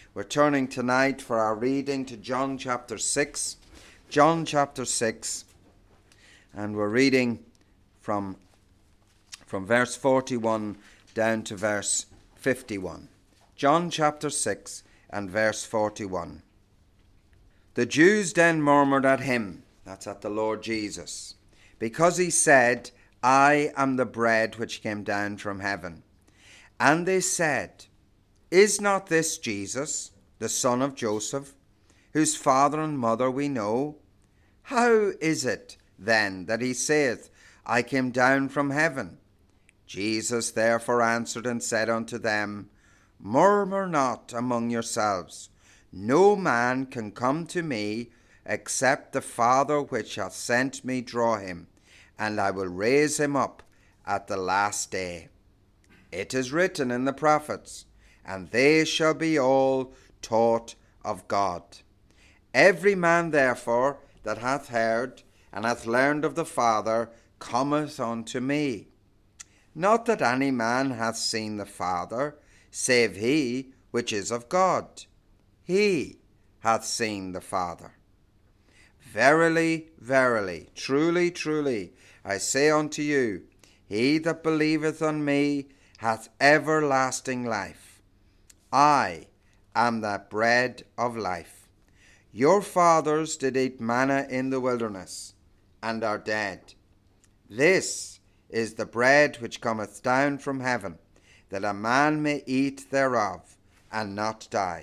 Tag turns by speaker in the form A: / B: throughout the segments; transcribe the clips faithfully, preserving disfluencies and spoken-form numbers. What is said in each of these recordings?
A: We're turning tonight for our reading to John chapter six. John chapter six. And we're reading from, from verse forty-one down to verse fifty-one. John chapter six and verse forty-one. The Jews then murmured at him, that's at the Lord Jesus, because he said, I am the bread which came down from heaven. And they said, Is not this Jesus, the son of Joseph, whose father and mother we know? How is it then that he saith, I came down from heaven? Jesus therefore answered and said unto them, Murmur not among yourselves. No man can come to me, except the Father which hath sent me draw him, and I will raise him up at the last day. It is written in the prophets, and they shall be all taught of God. Every man therefore that hath heard and hath learned of the Father cometh unto me. Not that any man hath seen the Father, save he which is of God. He hath seen the Father. Verily, verily, truly, truly, I say unto you, he that believeth on me hath everlasting life. I am that bread of life. Your fathers did eat manna in the wilderness, and are dead. This is the bread which cometh down from heaven, that a man may eat thereof, and not die.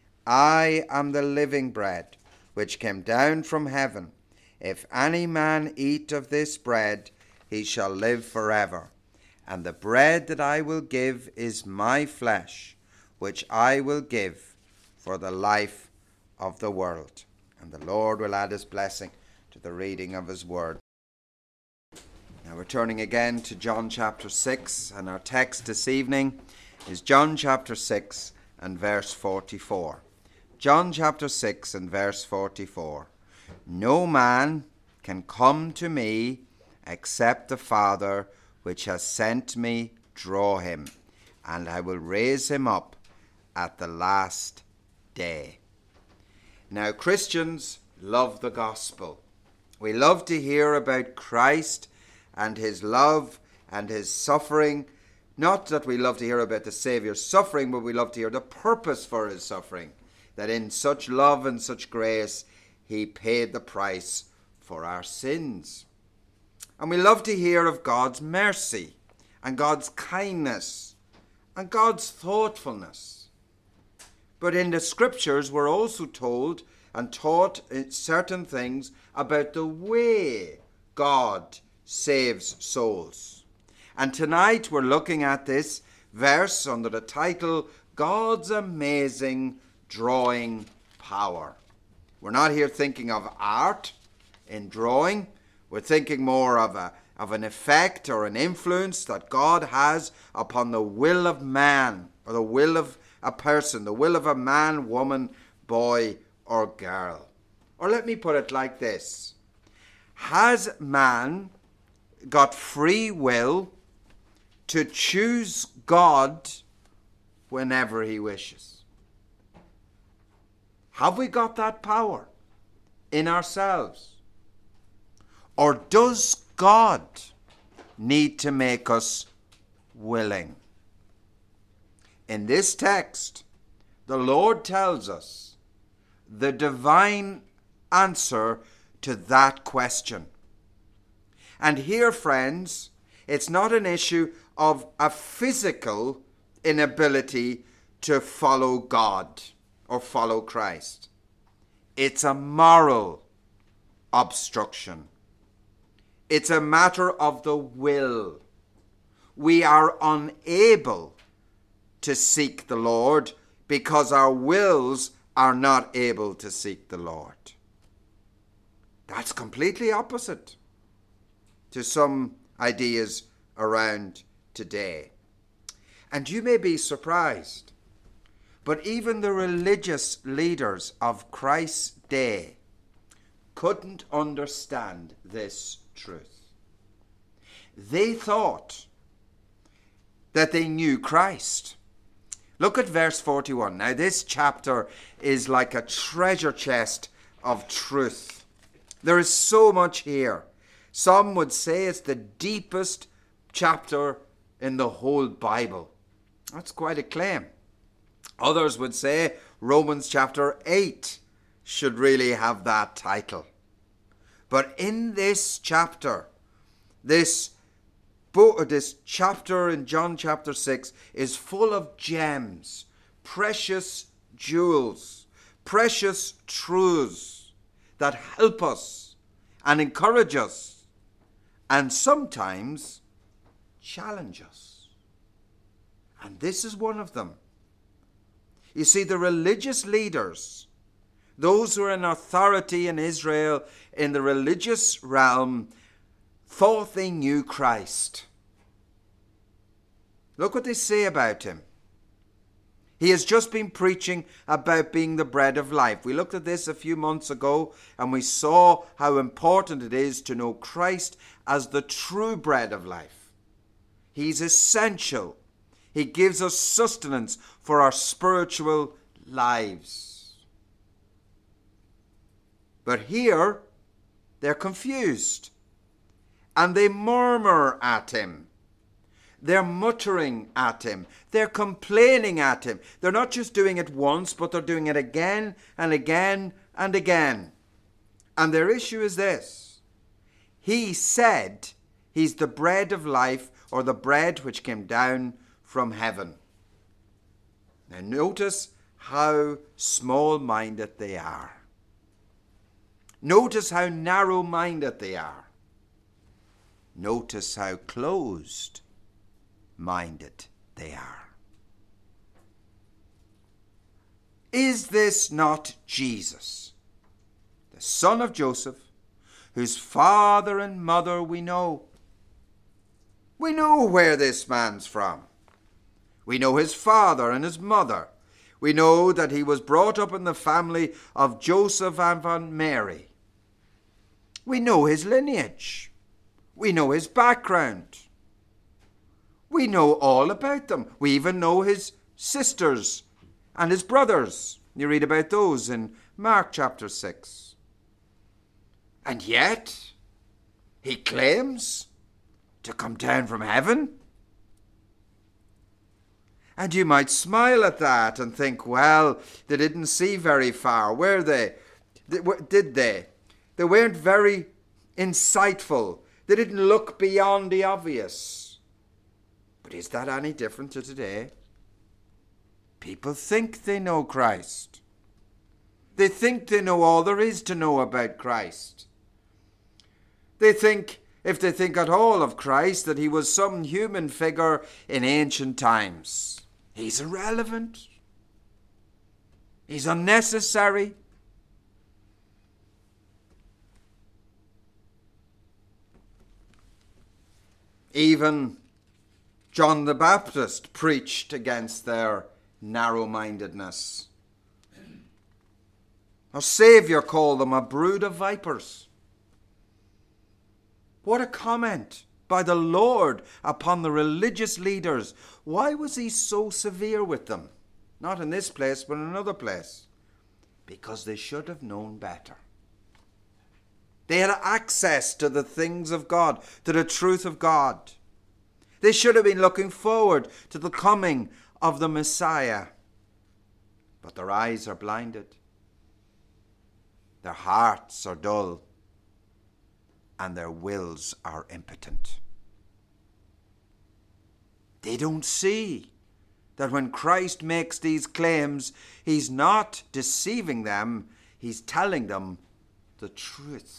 A: I am the living bread, which came down from heaven. If any man eat of this bread, he shall live forever. And the bread that I will give is my flesh, which I will give for the life of the world. And the Lord will add his blessing to the reading of his word. Now we're turning again to John chapter six, and our text this evening is John chapter six and verse forty-four. John chapter six and verse forty-four. No man can come to me except the Father which has sent me draw him, and I will raise him up at the last day. Now, Christians love the gospel. We love to hear about Christ and his love and his suffering. Not that we love to hear about the Saviour's suffering, but we love to hear the purpose for his suffering. That in such love and such grace, he paid the price for our sins. And we love to hear of God's mercy and God's kindness and God's thoughtfulness. But in the scriptures, we're also told and taught certain things about the way God saves souls. And tonight we're looking at this verse under the title, God's Amazing Drawing Power. We're not here thinking of art in drawing. We're thinking more of a of an effect or an influence that God has upon the will of man, or the will of a person, the will of a man, woman, boy, or girl. Or let me put it like this. Has man got free will to choose God whenever he wishes? Have we got that power in ourselves? Or does God need to make us willing? In this text, the Lord tells us the divine answer to that question. And here, friends, it's not an issue of a physical inability to follow God or follow Christ. It's a moral obstruction. It's a matter of the will. We are unable to seek the Lord because our wills are not able to seek the Lord. That's completely opposite to some ideas around today. And you may be surprised, but even the religious leaders of Christ's day couldn't understand this truth. They thought that they knew Christ, Look at verse forty-one. Now this chapter is like a treasure chest of truth. There is so much here. Some would say it's the deepest chapter in the whole Bible. That's quite a claim. Others would say Romans chapter eight should really have that title. But in this chapter, this book, this chapter in John chapter six is full of gems, precious jewels, precious truths that help us and encourage us and sometimes challenge us. And this is one of them. You see, the religious leaders, those who are in authority in Israel in the religious realm, thought they knew Christ. Look what they say about him. He has just been preaching about being the bread of life. We looked at this a few months ago and we saw how important it is to know Christ as the true bread of life. He's essential. He gives us sustenance for our spiritual lives. But here, they're confused. And they murmur at him. They're muttering at him. They're complaining at him. They're not just doing it once, but they're doing it again and again and again. And their issue is this. He said he's the bread of life, or the bread which came down from heaven. Now notice how small-minded they are. Notice how narrow-minded they are. Notice how closed-minded they are. Is this not Jesus, the son of Joseph, whose father and mother we know? We know where this man's from. We know his father and his mother. We know that he was brought up in the family of Joseph and Mary. We know his lineage. We know his background. We know all about them. We even know his sisters and his brothers. You read about those in Mark chapter six. And yet, he claims to come down from heaven. And you might smile at that and think, well, they didn't see very far, were they? Did they? They weren't very insightful. They didn't look beyond the obvious. But is that any different to today? People think they know Christ. They think they know all there is to know about Christ. They think, if they think at all of Christ, that he was some human figure in ancient times. He's irrelevant. He's unnecessary. Even John the Baptist preached against their narrow-mindedness. Our Saviour called them a brood of vipers. What a comment by the Lord upon the religious leaders. Why was he so severe with them? Not in this place, but in another place. Because they should have known better. They had access to the things of God, to the truth of God. They should have been looking forward to the coming of the Messiah. But their eyes are blinded. Their hearts are dull. And their wills are impotent. They don't see that when Christ makes these claims, he's not deceiving them, he's telling them the truth.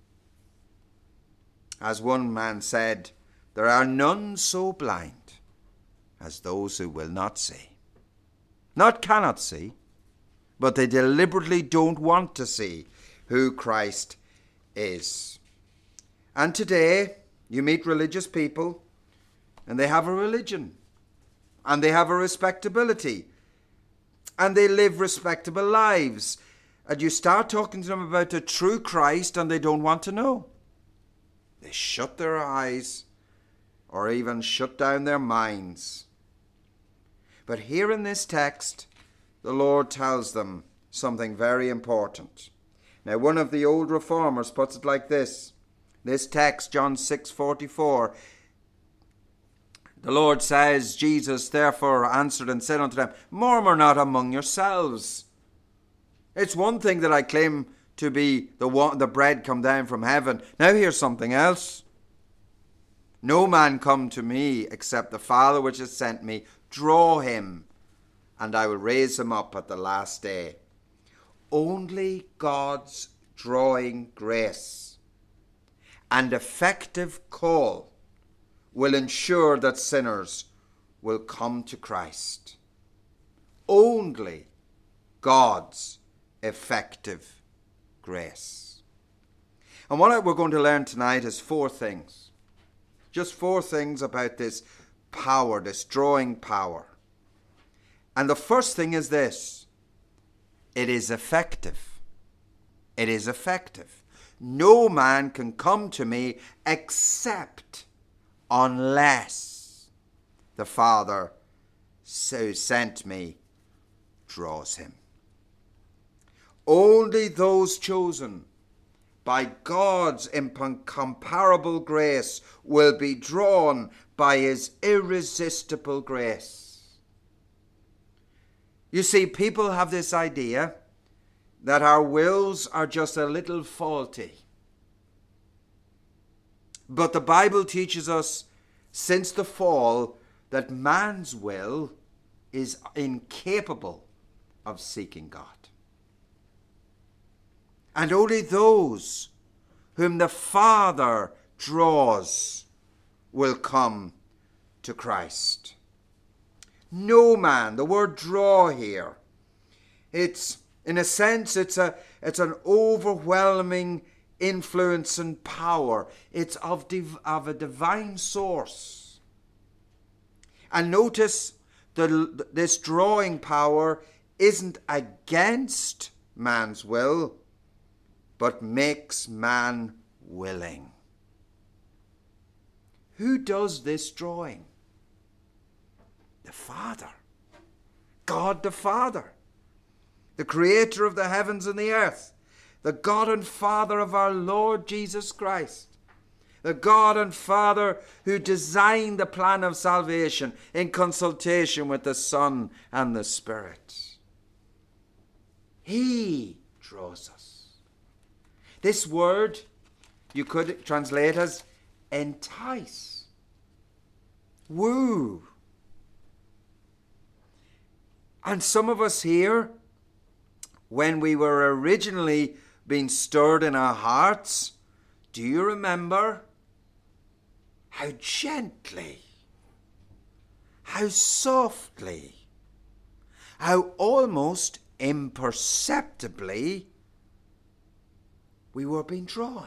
A: As one man said, there are none so blind as those who will not see. Not cannot see, but they deliberately don't want to see who Christ is. And today, you meet religious people, and they have a religion, and they have a respectability, and they live respectable lives. And you start talking to them about the true Christ, and they don't want to know. They shut their eyes, or even shut down their minds. But here in this text, the Lord tells them something very important. Now, one of the old reformers puts it like this. This text, John six forty-four, the Lord says, Jesus therefore answered and said unto them, murmur not among yourselves. It's one thing that I claim to be the one, the bread come down from heaven. Now here's something else. No man come to me except the Father which has sent me. Draw him, and I will raise him up at the last day. Only God's drawing grace and effective call will ensure that sinners will come to Christ. Only God's effective grace. And what we're going to learn tonight is four things. Just four things about this power, this drawing power. And the first thing is this. It is effective. It is effective. No man can come to me except unless the Father who sent me draws him. Only those chosen by God's incomparable grace will be drawn by his irresistible grace. You see, people have this idea that our wills are just a little faulty. But the Bible teaches us since the fall that man's will is incapable of seeking God. And only those whom the Father draws will come to Christ. No man, the word draw here, it's, in a sense, it's a it's an overwhelming influence and power. It's of, div, of a divine source. And notice that this drawing power isn't against man's will, but makes man willing. Who does this drawing? The Father. God the Father. The creator of the heavens and the earth. The God and Father of our Lord Jesus Christ. The God and Father who designed the plan of salvation in consultation with the Son and the Spirit. He draws us. This word you could translate as entice, woo. And some of us here, when we were originally being stirred in our hearts, do you remember how gently, how softly, how almost imperceptibly we were being drawn?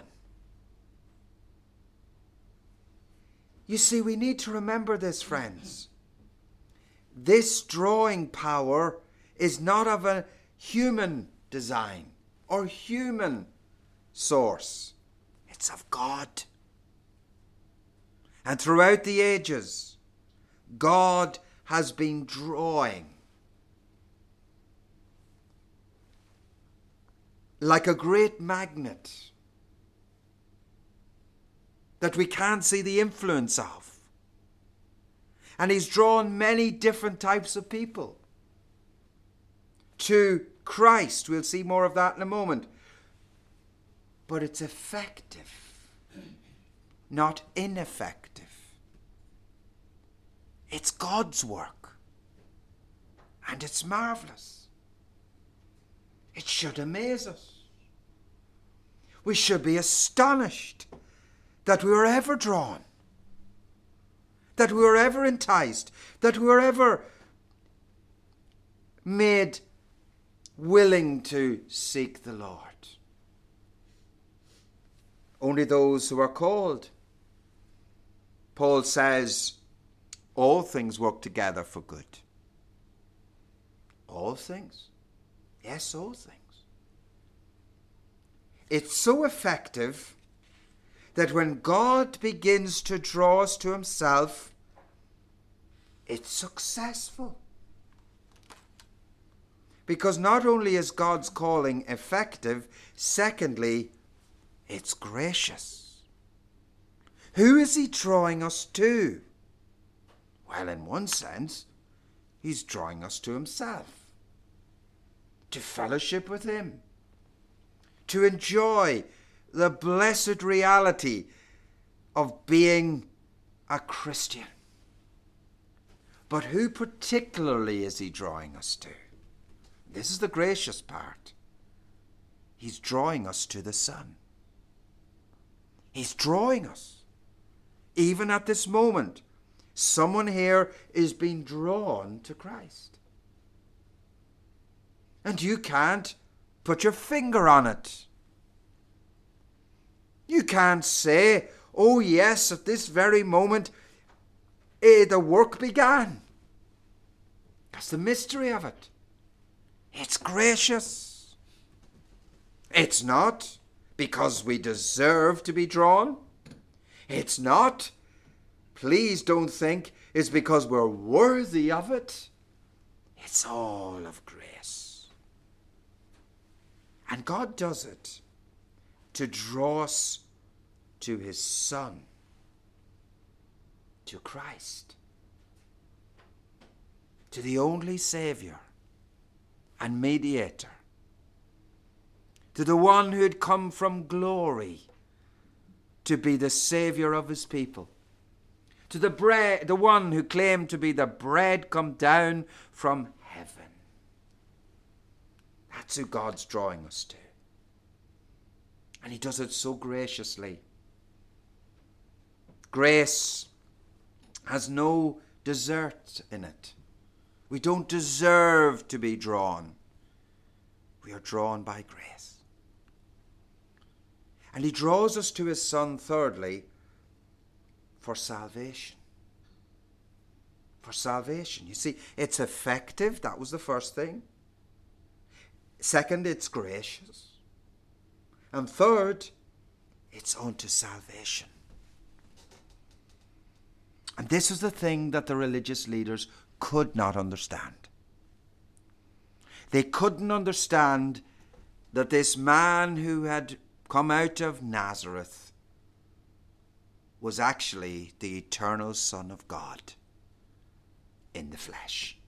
A: You see, we need to remember this, friends. This drawing power is not of a human design or human source. It's of God. And throughout the ages, God has been drawing like a great magnet that we can't see the influence of. And he's drawn many different types of people to Christ. We'll see more of that in a moment. But it's effective, not ineffective. It's God's work. And it's marvelous. It should amaze us. We should be astonished that we were ever drawn, that we were ever enticed, that we were ever made willing to seek the Lord. Only those who are called. Paul says, all things work together for good. All things? Yes, all things. It's so effective that when God begins to draw us to himself, it's successful. Because not only is God's calling effective, secondly, it's gracious. Who is he drawing us to? Well, in one sense, he's drawing us to himself, to fellowship with him, to enjoy the blessed reality of being a Christian. But who particularly is he drawing us to? This is the gracious part. He's drawing us to the Son. He's drawing us. Even at this moment, someone here is being drawn to Christ. And you can't put your finger on it. You can't say, oh yes, at this very moment, eh, the work began. That's the mystery of it. It's gracious. It's not because we deserve to be drawn. It's not, please don't think, it's because we're worthy of it. It's all of grace. And God does it to draw us to his Son, to Christ, to the only Saviour and mediator, to the one who had come from glory to be the Saviour of his people, to the bread, the one who claimed to be the bread come down from heaven. That's who God's drawing us to. And he does it so graciously. Grace has no desert in it. We don't deserve to be drawn. We are drawn by grace. And he draws us to his Son, thirdly, for salvation. For salvation. You see, it's effective. That was the first thing. Second, it's gracious. And third, it's unto salvation. And this is the thing that the religious leaders could not understand. They couldn't understand that this man who had come out of Nazareth was actually the eternal Son of God in the flesh.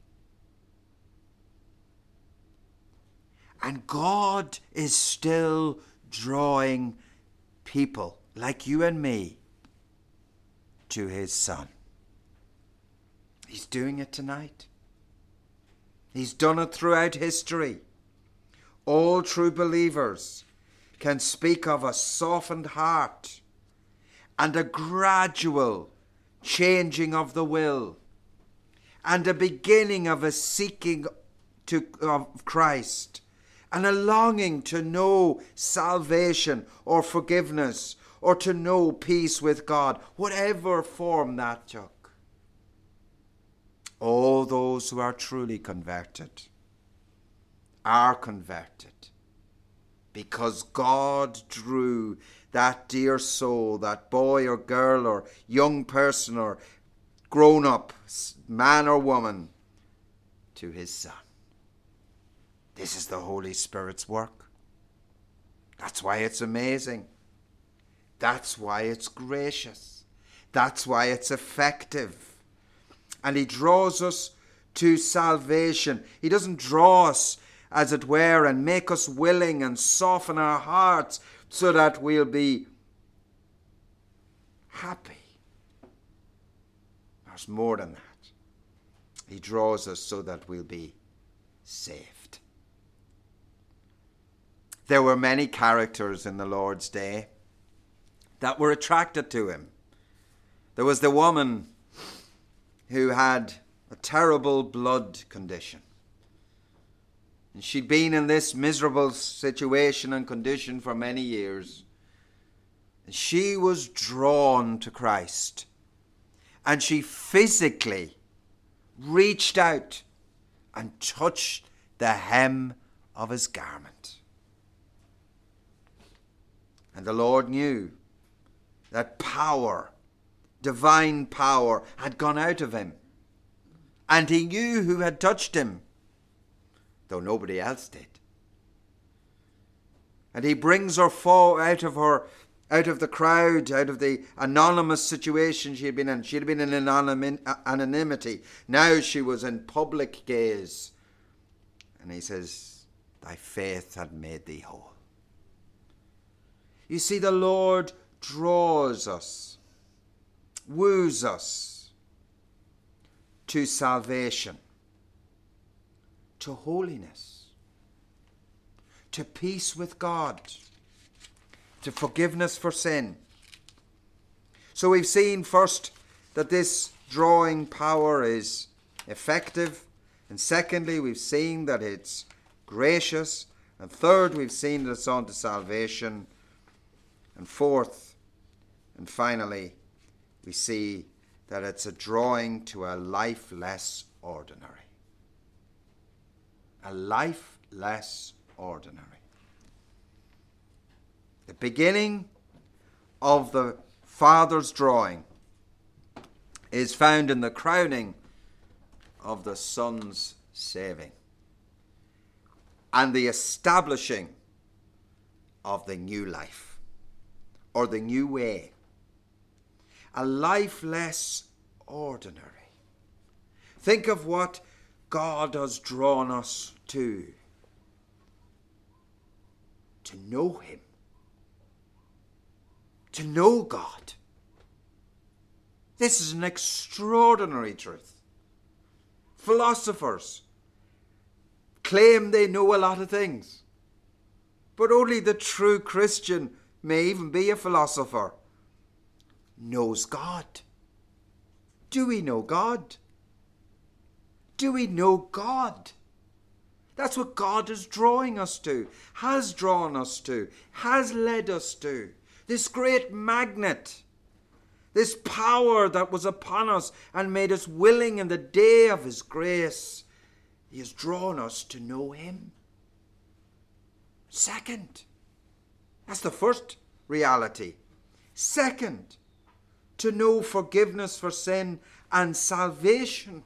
A: And God is still drawing people like you and me to his Son. He's doing it tonight. He's done it throughout history. All true believers can speak of a softened heart and a gradual changing of the will and a beginning of a seeking to, of Christ and a longing to know salvation or forgiveness or to know peace with God, whatever form that took. All those who are truly converted are converted because God drew that dear soul, that boy or girl or young person or grown up, man or woman, to his Son. This is the Holy Spirit's work. That's why it's amazing. That's why it's gracious. That's why it's effective. And he draws us to salvation. He doesn't draw us, as it were, and make us willing and soften our hearts so that we'll be happy. There's more than that. He draws us so that we'll be saved. There were many characters in the Lord's day that were attracted to him. There was the woman who had a terrible blood condition. And she'd been in this miserable situation and condition for many years. And she was drawn to Christ. And she physically reached out and touched the hem of his garment. And the Lord knew that power, divine power, had gone out of him. And he knew who had touched him. though nobody else did. And he brings her fo- out of her, out of the crowd, out of the anonymous situation she had been in. She had been in anonym- anonymity. Now she was in public gaze. And he says, thy faith had made thee whole. You see, the Lord draws us, woos us to salvation, to holiness, to peace with God, to forgiveness for sin. So we've seen first that this drawing power is effective. And secondly, we've seen that it's gracious. And third, we've seen that it's on to salvation. And fourth, and finally, we see that it's a drawing to a life less ordinary. A life less ordinary. The beginning of the Father's drawing is found in the crowning of the Son's saving and the establishing of the new life, or the new way. A life less ordinary. Think of what God has drawn us to. To know him. To know God. This is an extraordinary truth. Philosophers claim they know a lot of things, but only the true Christian, may even be a philosopher, knows God. Do we know God? Do we know God? That's what God is drawing us to, has drawn us to, has led us to. This great magnet, this power that was upon us and made us willing in the day of his grace. He has drawn us to know him. Second, that's the first reality. Second, to know forgiveness for sin and salvation.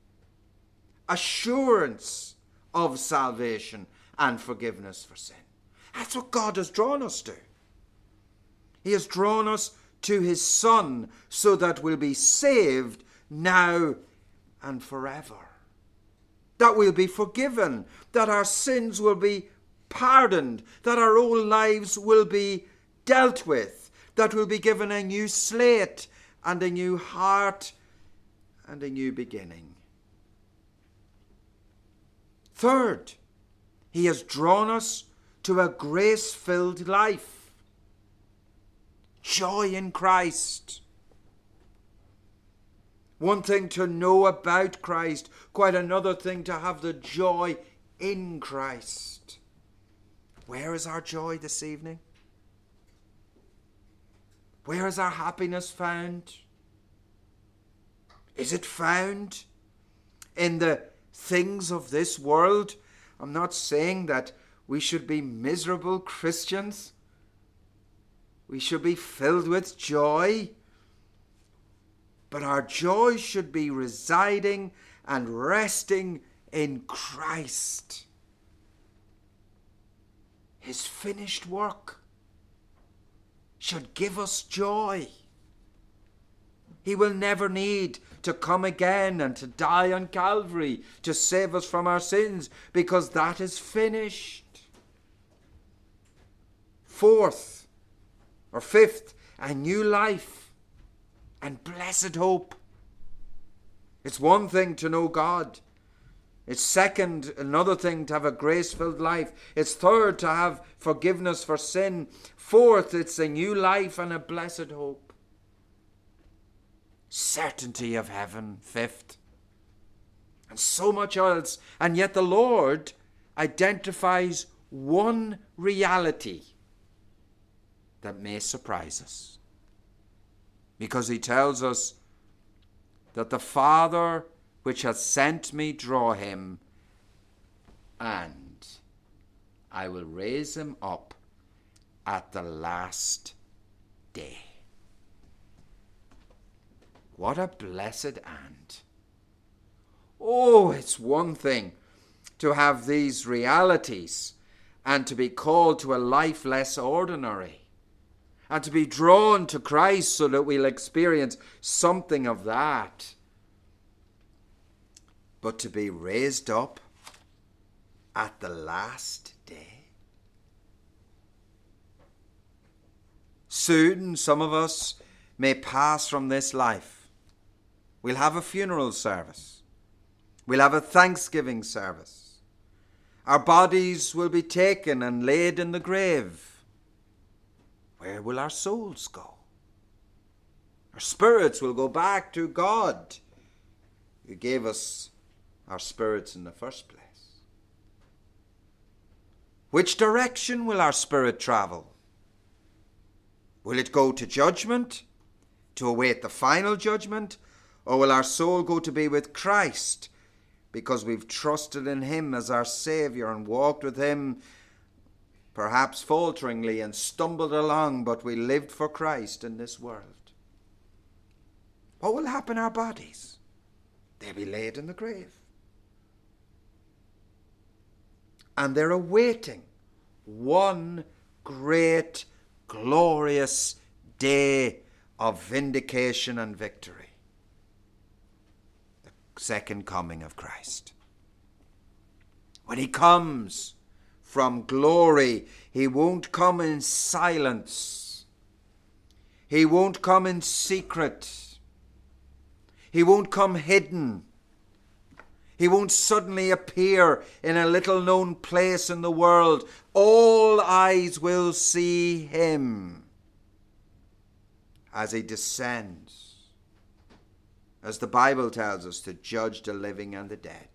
A: Assurance of salvation and forgiveness for sin. That's what God has drawn us to. He has drawn us to his Son so that we'll be saved now and forever. That we'll be forgiven, that our sins will be pardoned, that our old lives will be dealt with, that we'll be given a new slate and a new heart and a new beginning. Third, he has drawn us to a grace-filled life. Joy in Christ. One thing to know about Christ, quite another thing to have the joy in Christ. Where is our joy this evening? Where is our happiness found? Is it found in the things of this world? I'm not saying that we should be miserable Christians. We should be filled with joy. But our joy should be residing and resting in Christ. His finished work should give us joy. He will never need to come again and to die on Calvary to save us from our sins, because that is finished. Fourth, or fifth, a new life and blessed hope. It's one thing to know God. It's second, another thing to have a grace-filled life. It's third, to have forgiveness for sin. Fourth, it's a new life and a blessed hope. Certainty of heaven, fifth. And so much else. And yet the Lord identifies one reality that may surprise us. Because he tells us that the Father which hath sent me draw him, and I will raise him up at the last day. What a blessed and. Oh, it's one thing to have these realities and to be called to a life less ordinary and to be drawn to Christ so that we'll experience something of that. But to be raised up at the last day. Soon some of us may pass from this life. We'll have a funeral service. We'll have a Thanksgiving service. Our bodies will be taken and laid in the grave. Where will our souls go? Our spirits will go back to God, who gave us our spirits in the first place. Which direction will our spirit travel? Will it go to judgment, to await the final judgment, or will our soul go to be with Christ because we've trusted in him as our Saviour and walked with him, perhaps falteringly, and stumbled along, but we lived for Christ in this world? What will happen to our bodies? They'll be laid in the grave. And they're awaiting one great, glorious day of vindication and victory. The second coming of Christ. When he comes from glory, he won't come in silence. He won't come in secret. He won't come hidden. He won't suddenly appear in a little known place in the world. All eyes will see him as he descends, as the Bible tells us, to judge the living and the dead.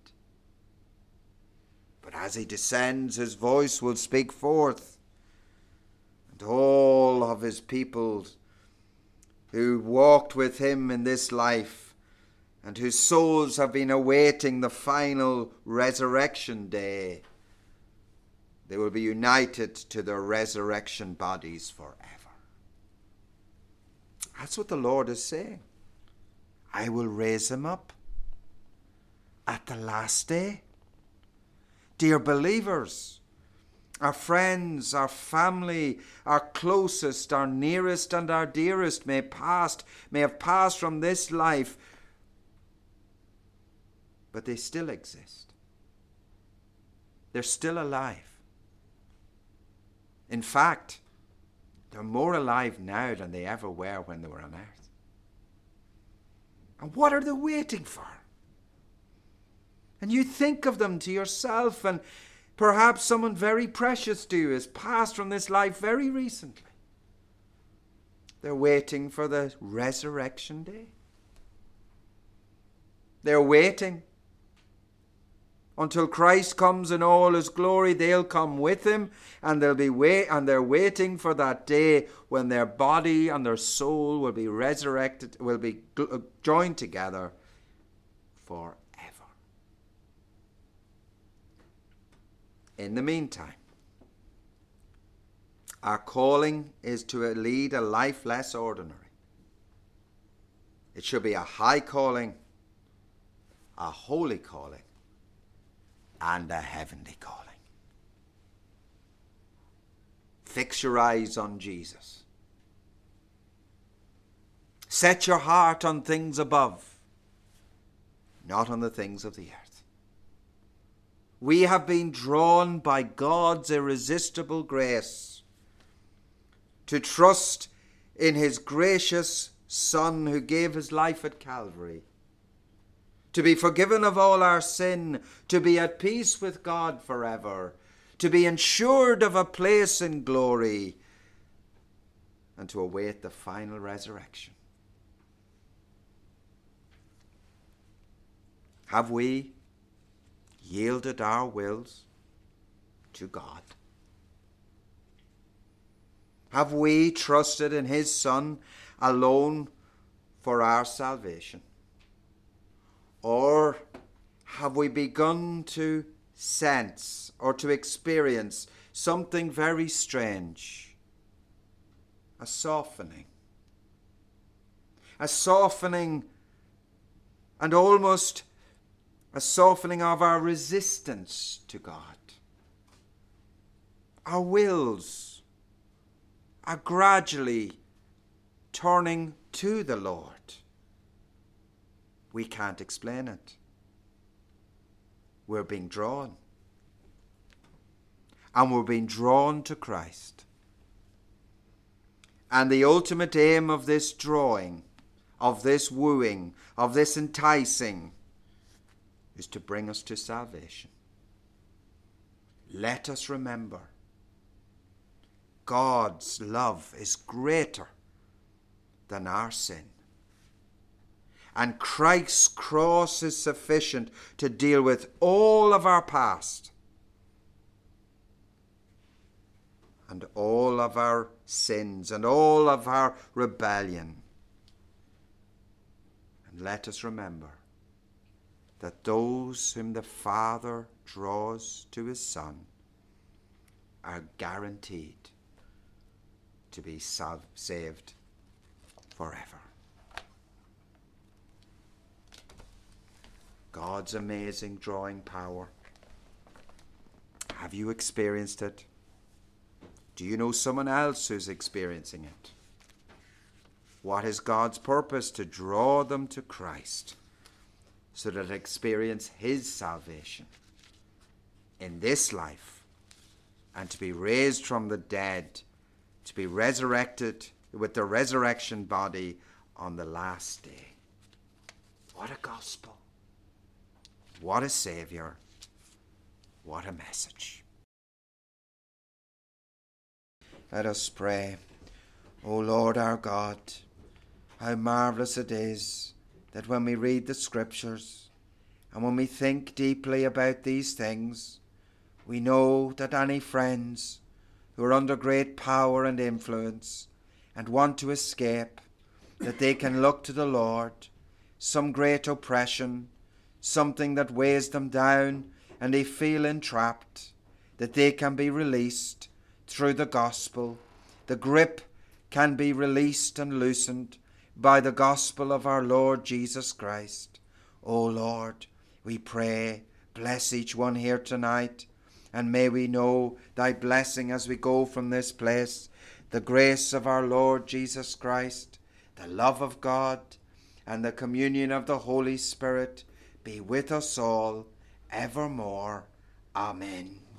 A: But as he descends, his voice will speak forth, and all of his people who walked with him in this life and whose souls have been awaiting the final resurrection day, they will be united to their resurrection bodies forever. That's what the Lord is saying. I will raise him up at the last day. Dear believers, our friends, our family, our closest, our nearest and our dearest may past, may have passed from this life, but they still exist. They're still alive. In fact, they're more alive now than they ever were when they were on earth. And what are they waiting for? And you think of them to yourself, and perhaps someone very precious to you has passed from this life very recently. They're waiting for the resurrection day. They're waiting until Christ comes in all his glory. They'll come with him, and they'll be wait and they're waiting for that day when their body and their soul will be resurrected, will be gl- joined together forever. In the meantime, our calling is to lead a life less ordinary. It should be a high calling, a holy calling, and a heavenly calling. Fix your eyes on Jesus. Set your heart on things above, not on the things of the earth. We have been drawn by God's irresistible grace to trust in his gracious Son who gave his life at Calvary, to be forgiven of all our sin, to be at peace with God forever, to be ensured of a place in glory, and to await the final resurrection. Have we yielded our wills to God? Have we trusted in his Son alone for our salvation? Or have we begun to sense or to experience something very strange? A softening. A softening and almost a softening of our resistance to God. Our wills are gradually turning to the Lord. We can't explain it. We're being drawn. And we're being drawn to Christ. And the ultimate aim of this drawing, of this wooing, of this enticing, is to bring us to salvation. Let us remember, God's love is greater than our sin. And Christ's cross is sufficient to deal with all of our past and all of our sins and all of our rebellion. And let us remember that those whom the Father draws to his Son are guaranteed to be salv- saved forever. God's amazing drawing power. Have you experienced it? Do you know someone else who's experiencing it? What is God's purpose? To draw them to Christ so that they experience his salvation in this life and to be raised from the dead, to be resurrected with the resurrection body on the last day. What a gospel. What a Saviour. What a message. Let us pray. O Lord our God, how marvellous it is that when we read the Scriptures and when we think deeply about these things, we know that any friends who are under great power and influence and want to escape, that they can look to the Lord. Some great oppression, something that weighs them down and they feel entrapped, that they can be released through the gospel. The grip can be released and loosened by the gospel of our Lord Jesus Christ. O Lord, we pray, bless each one here tonight, and may we know thy blessing as we go from this place. The grace of our Lord Jesus Christ, the love of God, and the communion of the Holy Spirit be with us all evermore. Amen.